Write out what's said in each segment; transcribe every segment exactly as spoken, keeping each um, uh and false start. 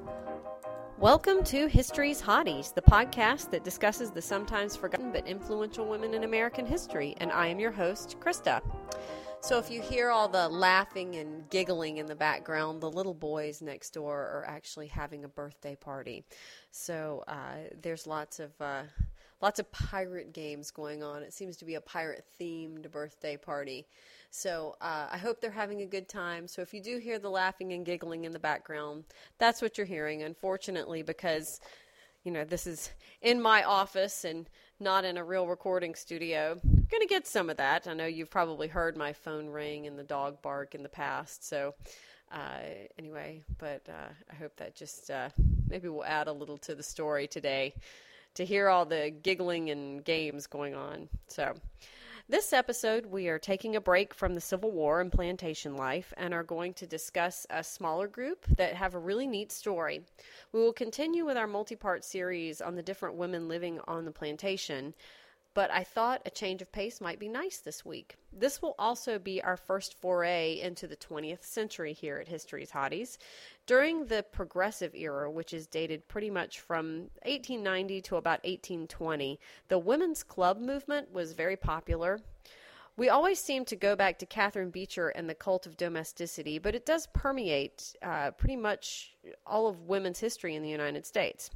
Welcome to History's Hotties, the podcast that discusses the sometimes forgotten but influential women in American history, and I am your host, Krista. So if you hear all the laughing and giggling in the background, the little boys next door are actually having a birthday party. So uh, there's lots of uh, lots of pirate games going on. It seems to be a pirate-themed birthday party. So uh, I hope they're having a good time. So if you do hear the laughing and giggling in the background, that's what you're hearing, unfortunately, because, you know, this is in my office and not in a real recording studio. I'm going to get some of that. I know you've probably heard my phone ring and the dog bark in the past. So uh, anyway, but uh, I hope that just uh, maybe will add a little to the story today to hear all the giggling and games going on. So this episode, we are taking a break from the Civil War and plantation life and are going to discuss a smaller group that have a really neat story. We will continue with our multi-part series on the different women living on the plantation, but I thought a change of pace might be nice this week. This will also be our first foray into the twentieth century here at History's Hotties. During the Progressive Era, which is dated pretty much from eighteen ninety to about eighteen twenty, the women's club movement was very popular. We always seem to go back to Catherine Beecher and the cult of domesticity, but it does permeate uh, pretty much all of women's history in the United States.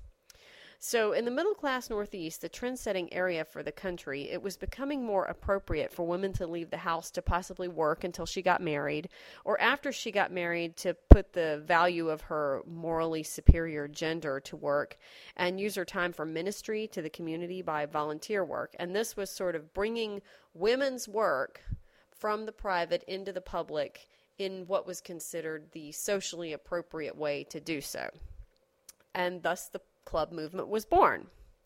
So in the middle-class Northeast, the trend-setting area for the country, it was becoming more appropriate for women to leave the house to possibly work until she got married, or after she got married to put the value of her morally superior gender to work and use her time for ministry to the community by volunteer work. And this was sort of bringing women's work from the private into the public in what was considered the socially appropriate way to do so. And thus the club movement was born.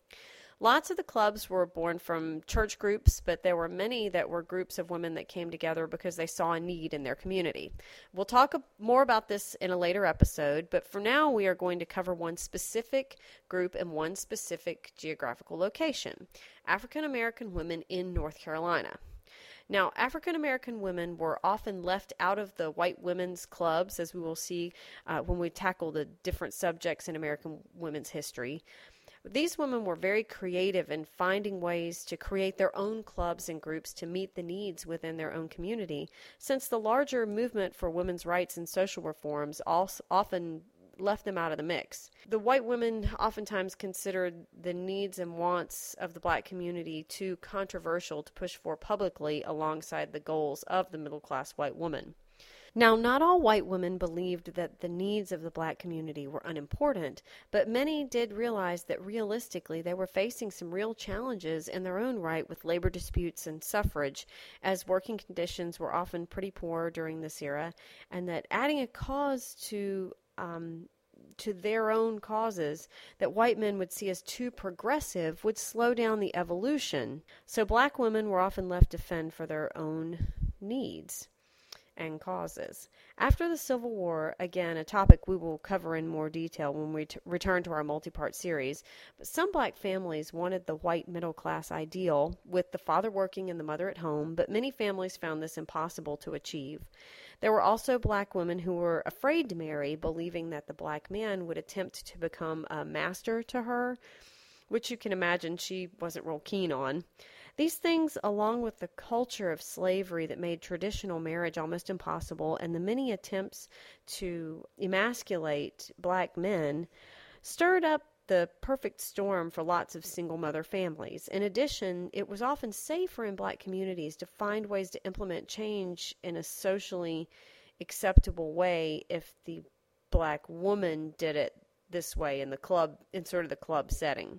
Lots of the clubs were born from church groups, but there were many that were groups of women that came together because they saw a need in their community. We'll talk more about this in a later episode, but for now we are going to cover one specific group and one specific geographical location: African American women in North Carolina. Now, African American women were often left out of the white women's clubs, as we will see uh, when we tackle the different subjects in American women's history. These women were very creative in finding ways to create their own clubs and groups to meet the needs within their own community, since the larger movement for women's rights and social reforms also often left them out of the mix. The white women oftentimes considered the needs and wants of the black community too controversial to push for publicly alongside the goals of the middle-class white woman. Now, not all white women believed that the needs of the black community were unimportant, but many did realize that realistically they were facing some real challenges in their own right with labor disputes and suffrage, as working conditions were often pretty poor during this era, and that adding a cause to Um, to their own causes that white men would see as too progressive would slow down the evolution. So black women were often left to fend for their own needs and causes. After the Civil War, again, a topic we will cover in more detail when we t- return to our multi-part series, but some black families wanted the white middle-class ideal, with the father working and the mother at home, but many families found this impossible to achieve. There were also black women who were afraid to marry, believing that the black man would attempt to become a master to her, which you can imagine she wasn't real keen on. These things, along with the culture of slavery that made traditional marriage almost impossible, and the many attempts to emasculate black men, stirred up the perfect storm for lots of single mother families. In addition, it was often safer in black communities to find ways to implement change in a socially acceptable way if the black woman did it this way in the club, in sort of the club setting.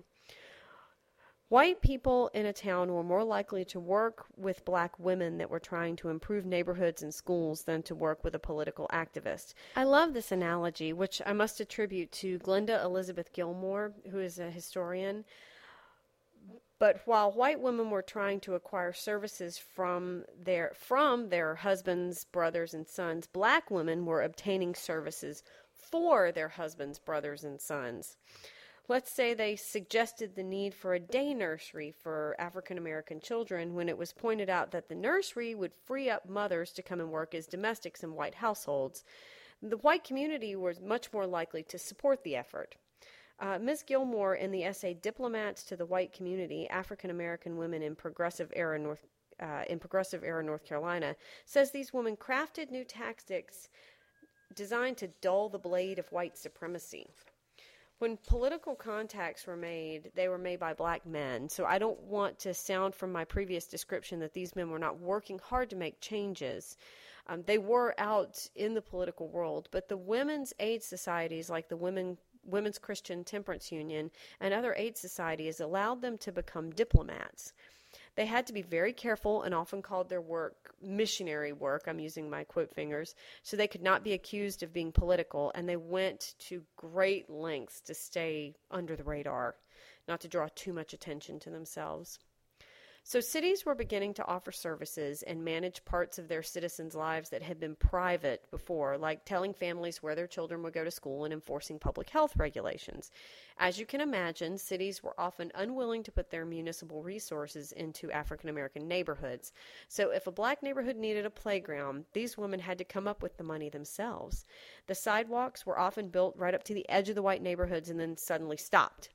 White people in a town were more likely to work with black women that were trying to improve neighborhoods and schools than to work with a political activist. I love this analogy, which I must attribute to Glenda Elizabeth Gilmore, who is a historian. But while white women were trying to acquire services from their from their husbands, brothers, and sons, black women were obtaining services for their husbands, brothers, and sons. Let's say they suggested the need for a day nursery for African American children when it was pointed out that the nursery would free up mothers to come and work as domestics in white households. The white community was much more likely to support the effort. Uh, Miz Gilmore, in the essay Diplomats to the White Community, African American Women in Progressive Era North uh, in Progressive Era North Carolina, says these women crafted new tactics designed to dull the blade of white supremacy. When political contacts were made, they were made by black men. So I don't want to sound from my previous description that these men were not working hard to make changes. Um, they were out in the political world, but the women's aid societies like the Women Women's Christian Temperance Union and other aid societies allowed them to become diplomats. They had to be very careful and often called their work missionary work, I'm using my quote fingers, so they could not be accused of being political, and they went to great lengths to stay under the radar, not to draw too much attention to themselves. So cities were beginning to offer services and manage parts of their citizens' lives that had been private before, like telling families where their children would go to school and enforcing public health regulations. As you can imagine, cities were often unwilling to put their municipal resources into African American neighborhoods. So if a black neighborhood needed a playground, these women had to come up with the money themselves. The sidewalks were often built right up to the edge of the white neighborhoods and then suddenly stopped.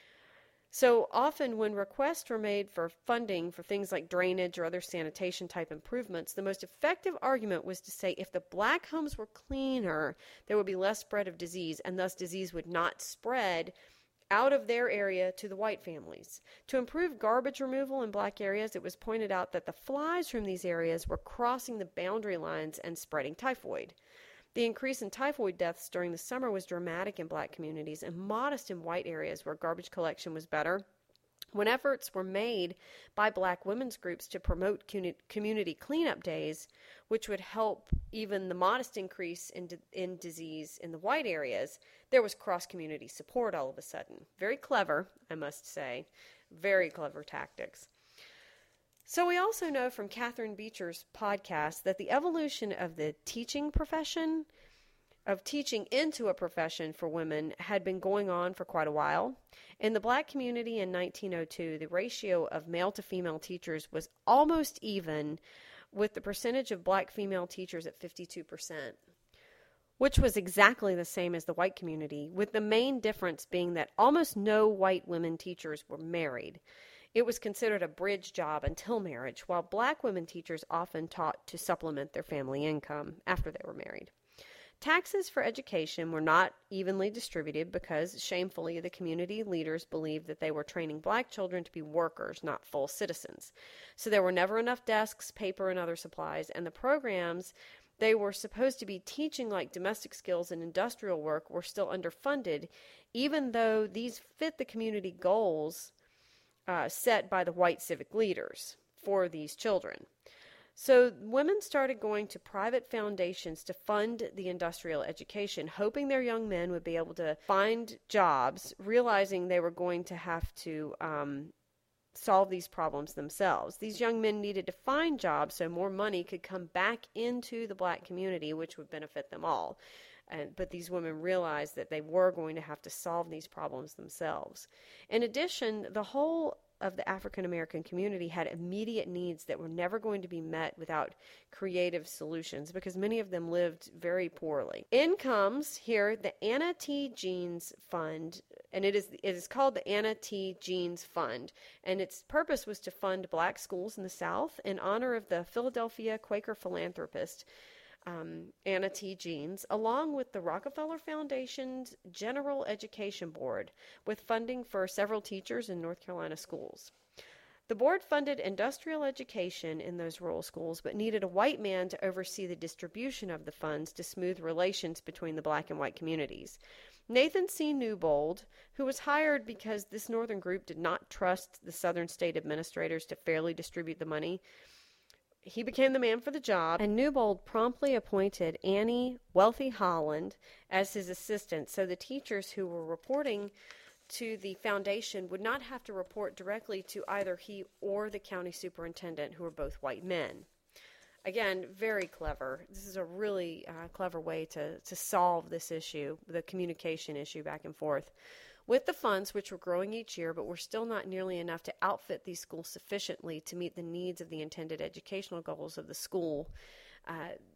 So often when requests were made for funding for things like drainage or other sanitation type improvements, the most effective argument was to say if the black homes were cleaner, there would be less spread of disease, and thus disease would not spread out of their area to the white families. To improve garbage removal in black areas, it was pointed out that the flies from these areas were crossing the boundary lines and spreading typhoid. The increase in typhoid deaths during the summer was dramatic in black communities and modest in white areas where garbage collection was better. When efforts were made by black women's groups to promote community cleanup days, which would help even the modest increase in, in disease in the white areas, there was cross-community support all of a sudden. Very clever, I must say. Very clever tactics. So we also know from Catherine Beecher's podcast that the evolution of the teaching profession, of teaching into a profession for women, had been going on for quite a while. In the black community in nineteen oh two, the ratio of male to female teachers was almost even, with the percentage of black female teachers at fifty-two percent, which was exactly the same as the white community, with the main difference being that almost no white women teachers were married. It was considered a bridge job until marriage, while black women teachers often taught to supplement their family income after they were married. Taxes for education were not evenly distributed because, shamefully, the community leaders believed that they were training black children to be workers, not full citizens. So there were never enough desks, paper, and other supplies, and the programs they were supposed to be teaching, like domestic skills and industrial work, were still underfunded, even though these fit the community goals Uh, set by the white civic leaders for these children. So women started going to private foundations to fund the industrial education, hoping their young men would be able to find jobs, realizing they were going to have to um, solve these problems themselves. These young men needed to find jobs so more money could come back into the black community, which would benefit them all. And, but these women realized that they were going to have to solve these problems themselves. In addition, the whole of the African American community had immediate needs that were never going to be met without creative solutions, because many of them lived very poorly. In comes here the Anna T. Jeans Fund, and it is it is called the Anna T. Jeans Fund, and its purpose was to fund black schools in the South in honor of the Philadelphia Quaker philanthropist Um, Anna T. Jeans, along with the Rockefeller Foundation's General Education Board, with funding for several teachers in North Carolina schools. The board funded industrial education in those rural schools, but needed a white man to oversee the distribution of the funds to smooth relations between the black and white communities. Nathan C. Newbold, who was hired because this northern group did not trust the southern state administrators to fairly distribute the money, he became the man for the job, and Newbold promptly appointed Annie Wealthy Holland as his assistant, so the teachers who were reporting to the foundation would not have to report directly to either he or the county superintendent, who were both white men. Again, very clever. This is a really uh, clever way to, to solve this issue, the communication issue back and forth. With the funds, which were growing each year, but were still not nearly enough to outfit these schools sufficiently to meet the needs of the intended educational goals of the school, uh,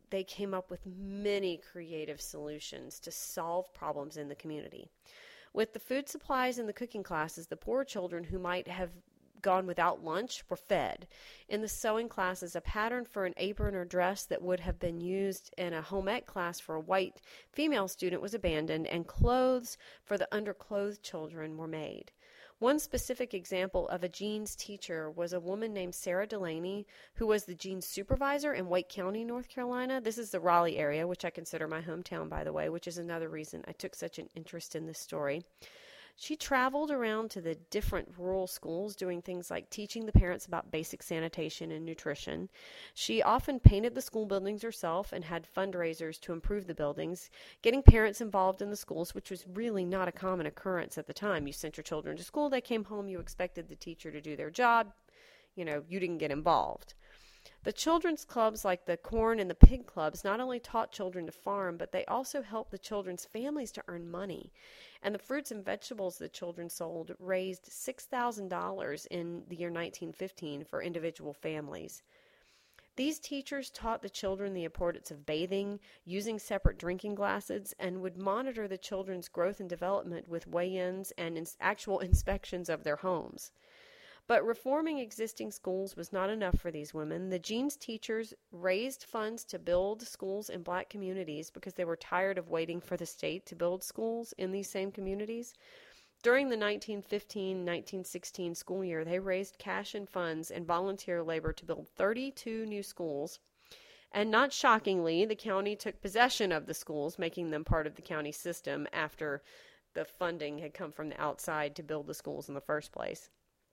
they came up with many creative solutions to solve problems in the community. With the food supplies and the cooking classes, the poor children who might have gone without lunch were fed. In the sewing classes, a pattern for an apron or dress that would have been used in a home ec class for a white female student was abandoned, and clothes for the underclothed children were made. One specific example of a jeans teacher was a woman named Sarah Delaney, who was the jeans supervisor in Wake County, North Carolina. This is the Raleigh area, which I consider my hometown, by the way, which is another reason I took such an interest in this story. She traveled around to the different rural schools doing things like teaching the parents about basic sanitation and nutrition. She often painted the school buildings herself and had fundraisers to improve the buildings, getting parents involved in the schools, which was really not a common occurrence at the time. You sent your children to school, they came home, you expected the teacher to do their job. You know, you didn't get involved. The children's clubs like the corn and the pig clubs not only taught children to farm, but they also helped the children's families to earn money. And the fruits and vegetables the children sold raised six thousand dollars in the year nineteen fifteen for individual families. These teachers taught the children the importance of bathing, using separate drinking glasses, and would monitor the children's growth and development with weigh-ins and ins- actual inspections of their homes. But reforming existing schools was not enough for these women. The jeans teachers raised funds to build schools in black communities because they were tired of waiting for the state to build schools in these same communities. During the nineteen fifteen nineteen sixteen school year, they raised cash and funds and volunteer labor to build thirty-two new schools. And not shockingly, the county took possession of the schools, making them part of the county system after the funding had come from the outside to build the schools in the first place.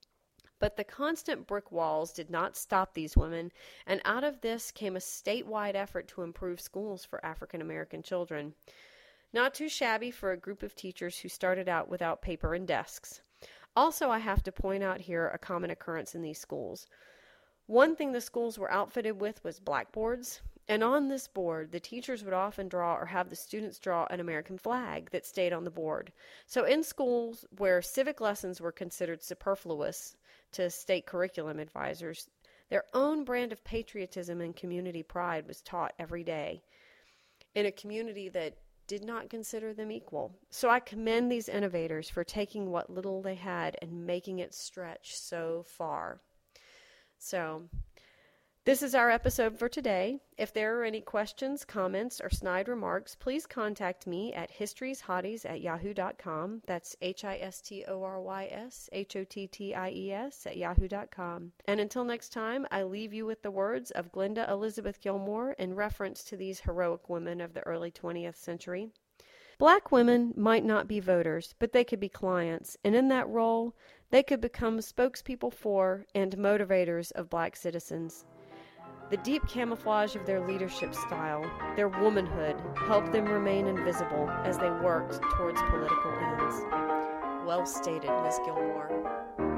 But the constant brick walls did not stop these women, and out of this came a statewide effort to improve schools for African American children. Not too shabby for a group of teachers who started out without paper and desks. Also, I have to point out here a common occurrence in these schools. One thing the schools were outfitted with was blackboards, and on this board, the teachers would often draw or have the students draw an American flag that stayed on the board. So in schools where civic lessons were considered superfluous to state curriculum advisors, their own brand of patriotism and community pride was taught every day in a community that did not consider them equal. So I commend these innovators for taking what little they had and making it stretch so far. So this is our episode for today. If there are any questions, comments, or snide remarks, please contact me at historyshotties at yahoo dot com. That's H I S T O R Y S H O T T I E S at yahoo dot com. And until next time, I leave you with the words of Glenda Elizabeth Gilmore in reference to these heroic women of the early twentieth century. Black women might not be voters, but they could be clients, and in that role, they could become spokespeople for and motivators of black citizens. The deep camouflage of their leadership style, their womanhood, helped them remain invisible as they worked towards political ends. Well stated, Miz Gilmore.